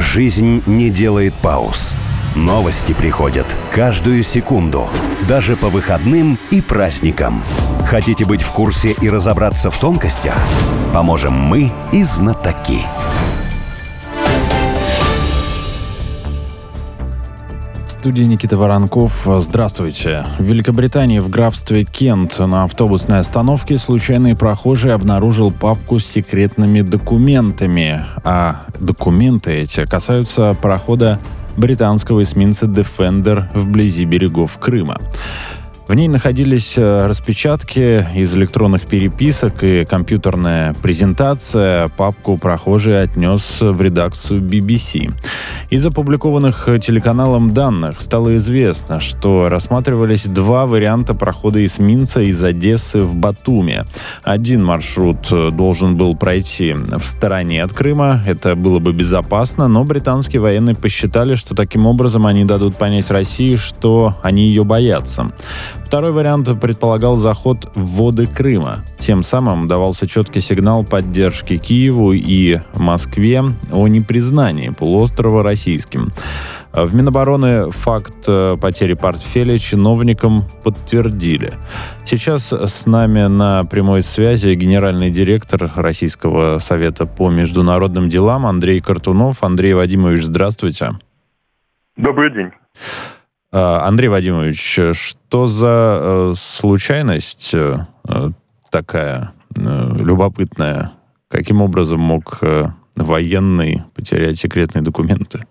Жизнь не делает пауз. Новости приходят каждую секунду, даже по выходным и праздникам. Хотите быть в курсе и разобраться в тонкостях? Поможем мы и знатоки. В студии Никита Воронков. Здравствуйте. В Великобритании в графстве Кент на автобусной остановке случайный прохожий обнаружил папку с секретными документами. А документы эти касаются парохода британского эсминца Defender вблизи берегов Крыма. В ней находились распечатки из электронных переписок и компьютерная презентация. Папку прохожий отнес в редакцию BBC. Из опубликованных телеканалом данных стало известно, что рассматривались два варианта прохода эсминца из Одессы в Батуми. Один маршрут должен был пройти в стороне от Крыма. Это было бы безопасно, но британские военные посчитали, что таким образом они дадут понять России, что они ее боятся. Второй вариант предполагал заход в воды Крыма. Тем самым давался четкий сигнал поддержки Киеву и Москве о непризнании полуострова российским. В Минобороны факт потери портфеля чиновникам подтвердили. Сейчас с нами на прямой связи генеральный директор Российского совета по международным делам Андрей Картунов. Андрей Вадимович, здравствуйте. Добрый день. Андрей Вадимович, что за случайность такая любопытная? Каким образом мог военный потерять секретные документы?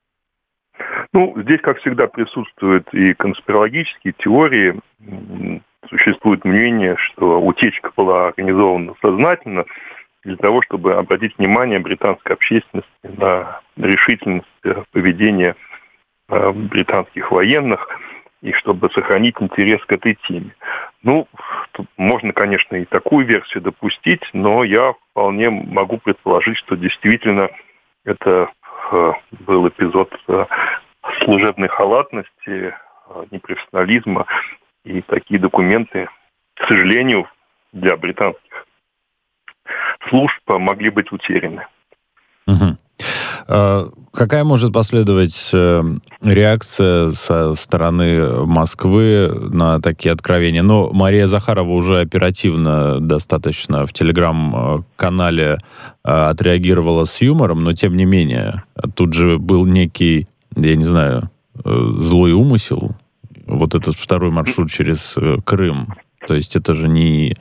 Здесь, как всегда, присутствуют и конспирологические теории. Существует мнение, что утечка была организована сознательно для того, чтобы обратить внимание британской общественности на решительность поведения британских военных, и чтобы сохранить интерес к этой теме. Тут можно, конечно, и такую версию допустить, но я вполне могу предположить, что действительно это был эпизод служебной халатности, непрофессионализма, и такие документы, к сожалению, для британских служб могли быть утеряны. Угу. Какая может последовать реакция со стороны Москвы на такие откровения? Мария Захарова уже оперативно достаточно в телеграм-канале отреагировала с юмором, но тем не менее, тут же был некий, я не знаю, злой умысел, вот этот второй маршрут через Крым. То есть это же не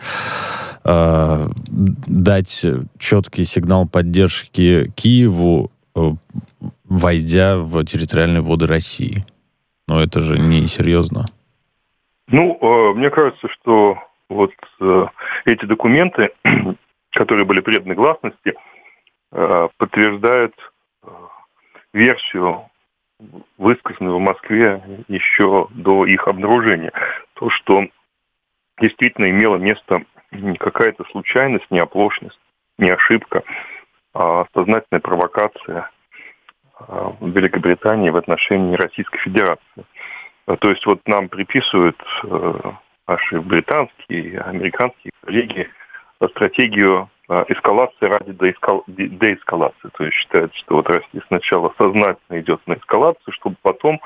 дать четкий сигнал поддержки Киеву, войдя в территориальные воды России. Но это же не серьезно. Мне кажется, что вот эти документы, которые были преданы гласности, подтверждают версию, высказанную в Москве еще до их обнаружения. То, что действительно имело место не какая-то случайность, не оплошность, не ошибка, а сознательная провокация в Великобритании в отношении Российской Федерации. То есть вот нам приписывают наши британские и американские коллеги стратегию эскалации ради деэскалации. То есть считается, что вот Россия сначала сознательно идет на эскалацию, чтобы потом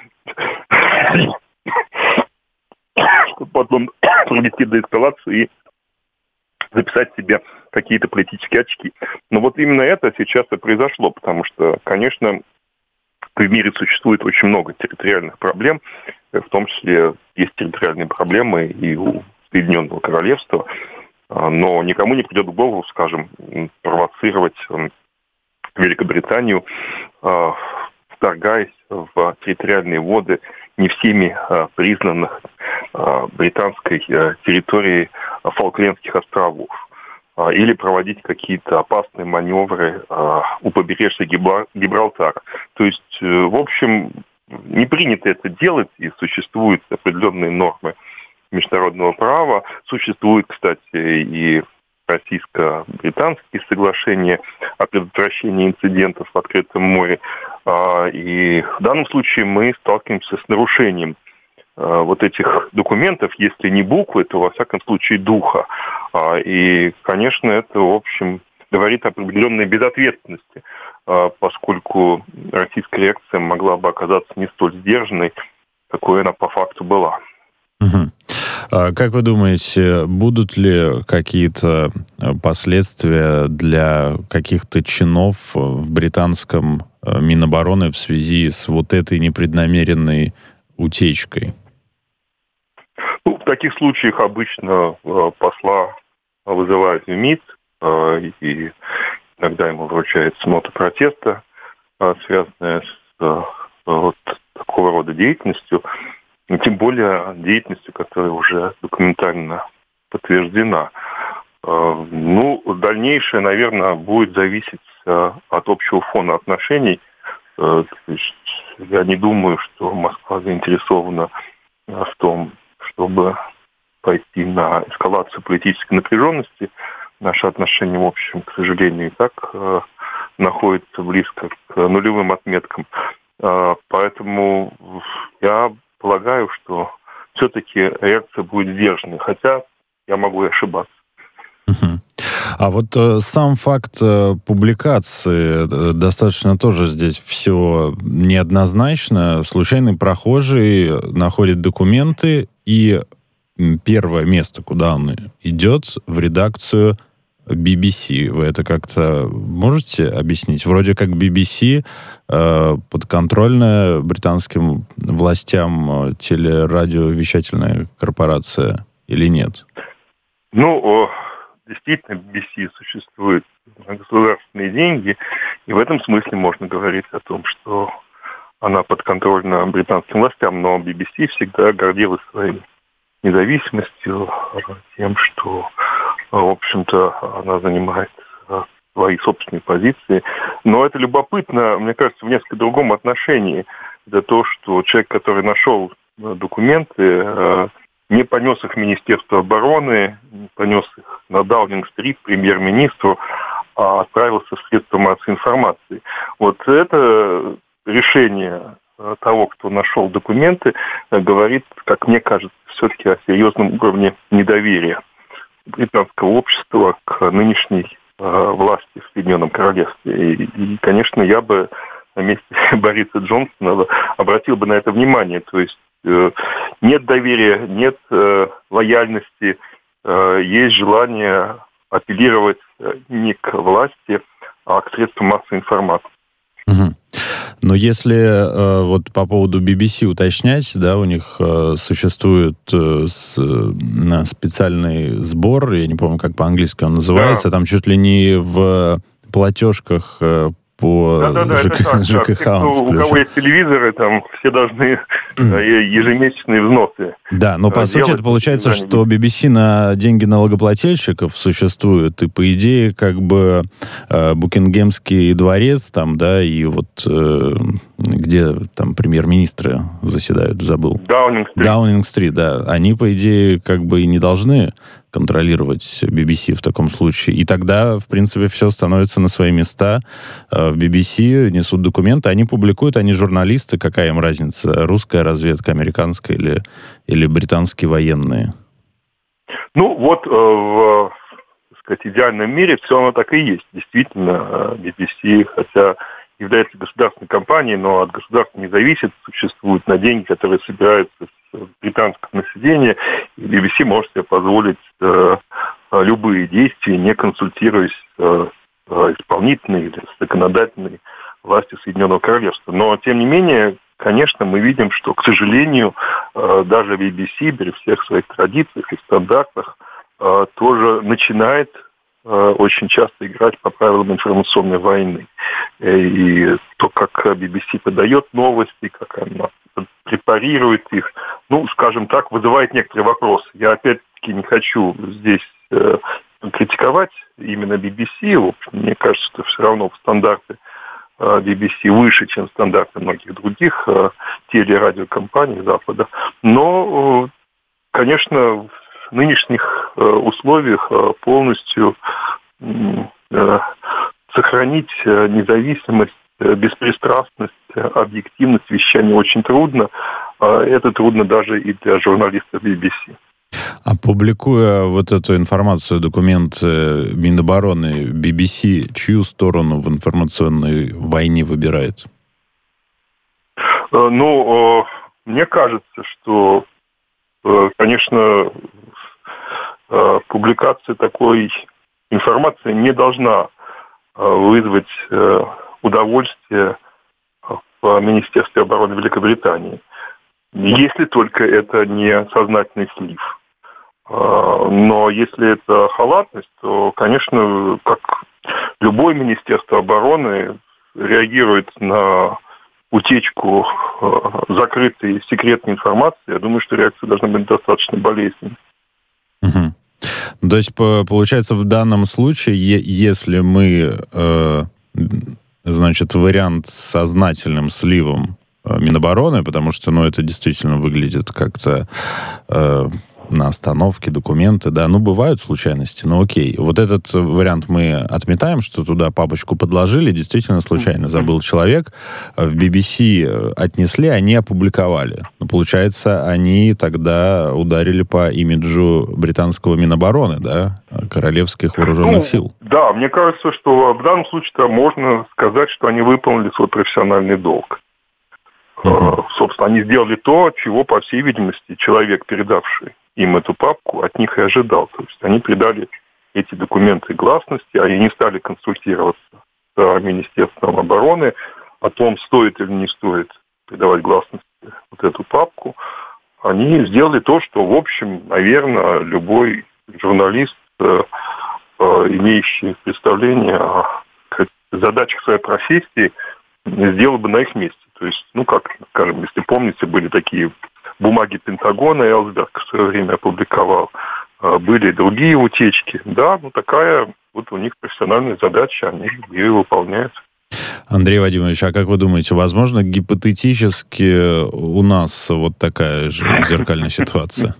провести деэскалацию и записать себе какие-то политические очки. Но вот именно это сейчас и произошло, потому что, конечно, в мире существует очень много территориальных проблем, в том числе есть территориальные проблемы и у Соединенного Королевства, но никому не придет в голову, скажем, провоцировать Великобританию, вторгаясь в территориальные воды не всеми признанных британской территории Фолклендских островов, или проводить какие-то опасные маневры у побережья Гибралтара. То есть, в общем, не принято это делать, и существуют определенные нормы международного права. Существуют, кстати, и российско-британские соглашения о предотвращении инцидентов в открытом море. И в данном случае мы сталкиваемся с нарушением вот этих документов, если не буквы, то во всяком случае духа. И, конечно, это, в общем, говорит о определенной безответственности поскольку российская реакция могла бы оказаться не столь сдержанной, какой она по факту была. Угу. Как вы думаете, будут ли какие-то последствия для каких-то чинов в британском Минобороны в связи с вот этой непреднамеренной утечкой? В таких случаях обычно посла вызывают в МИД, и иногда ему вручается нота протеста, связанная с вот такого рода деятельностью, тем более деятельностью, которая уже документально подтверждена. Дальнейшее, наверное, будет зависеть от общего фона отношений. То есть я не думаю, что Москва заинтересована в том, чтобы пойти на эскалацию политической напряженности. Наши отношения, в общем, к сожалению, и так находятся близко к нулевым отметкам. Поэтому я полагаю, что все-таки реакция будет сдержанной, хотя я могу и ошибаться. А вот сам факт публикации достаточно тоже здесь все неоднозначно. Случайный прохожий находит документы, и первое место, куда он идет, в редакцию BBC. Вы это как-то можете объяснить? Вроде как BBC подконтрольная британским властям телерадиовещательная корпорация или нет? Действительно, BBC существует на государственные деньги, и в этом смысле можно говорить о том, что она подконтрольна британским властям, но BBC всегда гордилась своей независимостью, тем, что, в общем-то, она занимает свои собственные позиции. Но это любопытно, мне кажется, в несколько другом отношении. Это то, что человек, который нашел документы, не понес их в Министерство обороны, не понес их на Даунинг-стрит премьер-министру, а отправился в средства массовой информации. Вот это решение того, кто нашел документы, говорит, как мне кажется, все-таки о серьезном уровне недоверия британского общества к нынешней власти в Соединенном Королевстве. И, конечно, я бы на месте Бориса Джонсона обратил бы на это внимание. То есть нет доверия, нет лояльности, есть желание апеллировать не к власти, а к средствам массовой информации. Угу. Но если вот по поводу BBC уточнять, да, у них существует специальный сбор, я не помню, как по-английски он называется, там чуть ли не в платежках по ЖКХ. У кого есть телевизоры, там все должны ежемесячные взносы. Да, но по сути это получается, что BBC на деньги налогоплательщиков существует, и по идее как бы Букингемский дворец там, да, и вот где там премьер-министры заседают, забыл. Даунинг-стрит, да. Они, по идее, как бы и не должны контролировать BBC в таком случае. И тогда, в принципе, все становится на свои места. В BBC несут документы, они публикуют, они журналисты, какая им разница, русская разведка, американская или британские военные? В идеальном мире все оно так и есть. Действительно, BBC, хотя является государственной компанией, но от государства не зависит, существуют на деньги, которые собираются с британского населения, и BBC может себе позволить любые действия, не консультируясь с исполнительной или законодательной властью Соединенного Королевства. Но, тем не менее, конечно, мы видим, что, к сожалению, даже BBC при всех своих традициях и стандартах тоже начинает очень часто играть по правилам информационной войны. И то, как BBC подает новости, как она препарирует их, скажем так, вызывает некоторые вопросы. Я опять-таки не хочу здесь критиковать именно BBC. В общем, мне кажется, что все равно стандарты BBC выше, чем стандарты многих других телерадиокомпаний Запада. Но, конечно, в нынешних условиях полностью сохранить независимость, беспристрастность, объективность вещания очень трудно. Это трудно даже и для журналистов BBC. А публикуя вот эту информацию, документ Минобороны, BBC чью сторону в информационной войне выбирает? Мне кажется, что, конечно, публикация такой информации не должна вызвать удовольствие в Министерстве обороны Великобритании, если только это не сознательный слив. Но если это халатность, то, конечно, как любое Министерство обороны реагирует на утечку закрытой секретной информации. Я думаю, что реакция должна быть достаточно болезненной. Угу. То есть, получается, в данном случае, если мы, вариант с сознательным сливом Минобороны, потому что, это действительно выглядит как-то на остановке документы, да, бывают случайности, окей. Вот этот вариант мы отметаем, что туда папочку подложили, действительно случайно забыл человек, в BBC отнесли, они опубликовали. Получается, они тогда ударили по имиджу британского Минобороны, да, королевских вооруженных сил. Да, мне кажется, что в данном случае можно сказать, что они выполнили свой профессиональный долг. Собственно, они сделали то, чего, по всей видимости, человек, передавший им эту папку, от них и ожидал. То есть они придали эти документы гласности, они не стали консультироваться с Министерством обороны о том, стоит или не стоит придавать гласности вот эту папку. Они сделали то, что, в общем, наверное, любой журналист, имеющий представление о задачах своей профессии, сделал бы на их месте. То есть, скажем, если помните, были такие бумаги Пентагона, Элсберг в свое время опубликовал, были другие утечки. Да, такая вот у них профессиональная задача, они ее выполняют. Андрей Вадимович, а как вы думаете, возможно, гипотетически у нас вот такая же зеркальная ситуация?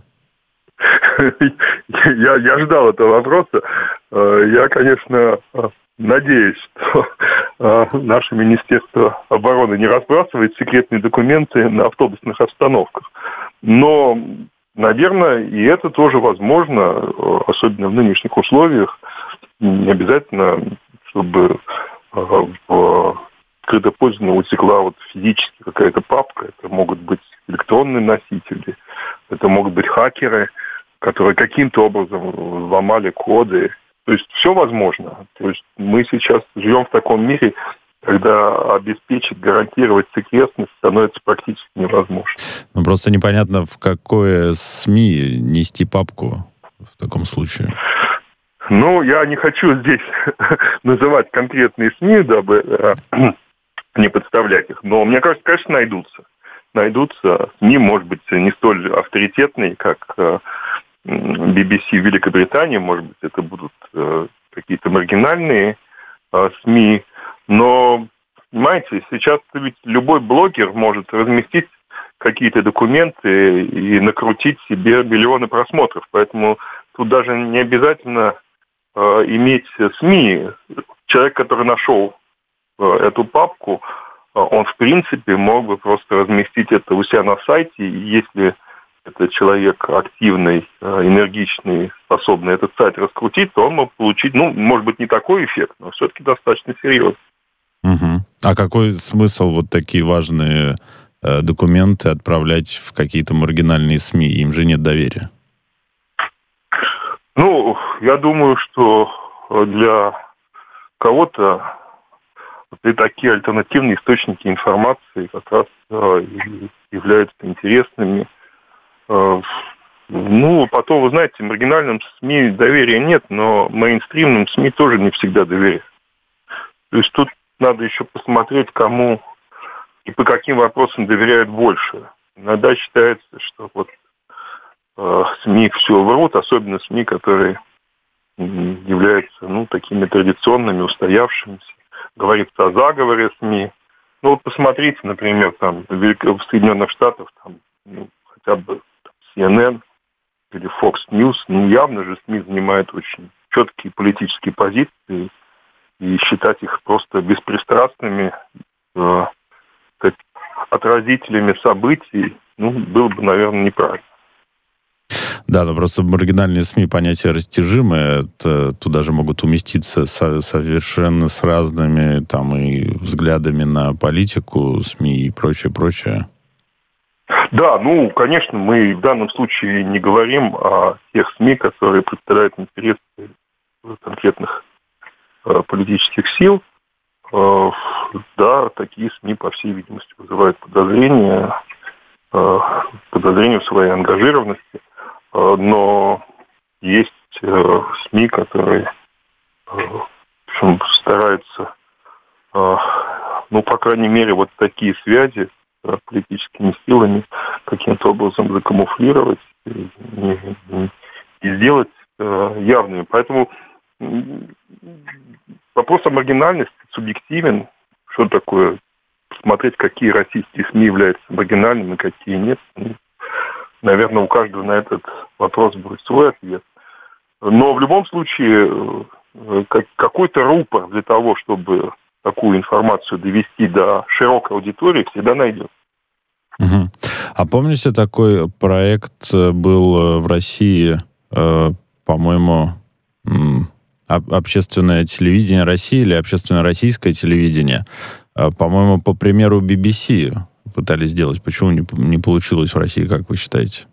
Я ждал этого вопроса. Я, конечно, надеюсь, что наше Министерство обороны не разбрасывает секретные документы на автобусных остановках. Но, наверное, и это тоже возможно, особенно в нынешних условиях. Не обязательно, чтобы в скрыто пользование утекла физически какая-то папка. Это могут быть электронные носители, это могут быть хакеры, которые каким-то образом взломали коды. То есть все возможно. То есть мы сейчас живем в таком мире, когда обеспечить, гарантировать секретность становится практически невозможно. Просто непонятно, в какое СМИ нести папку в таком случае. Я не хочу здесь называть конкретные СМИ, дабы не подставлять их. Но мне кажется, конечно, найдутся. Найдутся СМИ, может быть, не столь авторитетные, как BBC в Великобритании, может быть, это будут какие-то маргинальные СМИ, но, понимаете, сейчас ведь любой блогер может разместить какие-то документы и накрутить себе миллионы просмотров, поэтому тут даже не обязательно иметь СМИ. Человек, который нашел эту папку, он, в принципе, мог бы просто разместить это у себя на сайте, и если это человек активный, энергичный, способный этот сайт раскрутить, то он мог получить, может быть, не такой эффект, но все-таки достаточно серьезный. Угу. А какой смысл такие важные документы отправлять в какие-то маргинальные СМИ? Им же нет доверия. Я думаю, что для кого-то такие альтернативные источники информации как раз являются интересными. Потом, вы знаете, маргинальным СМИ доверия нет, но мейнстримным СМИ тоже не всегда доверяют. То есть тут надо еще посмотреть, кому и по каким вопросам доверяют больше. Иногда считается, что СМИ все врут, особенно СМИ, которые являются такими традиционными, устоявшимися. Говорится о заговоре СМИ. Посмотрите, например, в Соединенных Штатах хотя бы CNN или Fox News, явно же СМИ занимают очень четкие политические позиции, и считать их просто беспристрастными отразителями событий, было бы, наверное, неправильно. Да, но просто маргинальные СМИ понятие растяжимое. Туда же могут уместиться совершенно с разными там и взглядами на политику, СМИ и прочее. Да, конечно, мы в данном случае не говорим о тех СМИ, которые представляют интересы конкретных политических сил. Да, такие СМИ, по всей видимости, вызывают подозрения в своей ангажированности. Но есть СМИ, которые стараются, по крайней мере, вот такие связи с политическими силами каким-то образом закамуфлировать и сделать явными. Поэтому вопрос о маргинальности субъективен. Что такое смотреть, какие российские СМИ являются маргинальными, какие нет. Наверное, у каждого на этот вопрос будет свой ответ. Но в любом случае какой-то рупор для того, чтобы такую информацию довести до широкой аудитории, всегда найдется. Угу. А помните, такой проект был в России, по-моему, общественное телевидение России или общественное российское телевидение? По-моему, по примеру BBC пытались сделать. Почему не получилось в России, как вы считаете?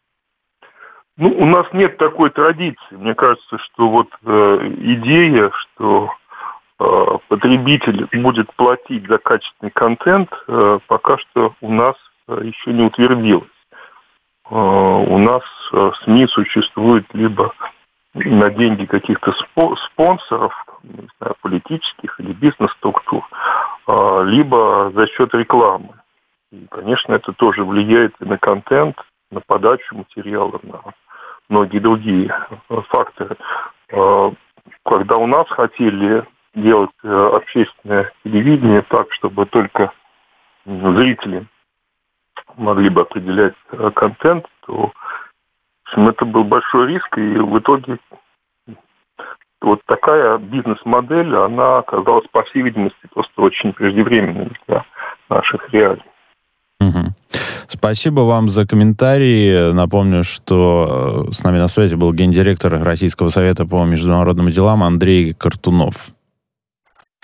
У нас нет такой традиции. Мне кажется, что идея, что потребитель будет платить за качественный контент, пока что у нас еще не утвердилась. У нас СМИ существуют либо на деньги каких-то спонсоров, не знаю, политических или бизнес-структур, либо за счет рекламы. И, конечно, это тоже влияет и на контент, на подачу материала, на многие другие факторы. Когда у нас хотели делать общественное телевидение так, чтобы только зрители могли бы определять контент, то это был большой риск, и в итоге вот такая бизнес-модель, она оказалась, по всей видимости, просто очень преждевременной для наших реалий. Угу. Спасибо вам за комментарии. Напомню, что с нами на связи был гендиректор Российского совета по международным делам Андрей Картунов.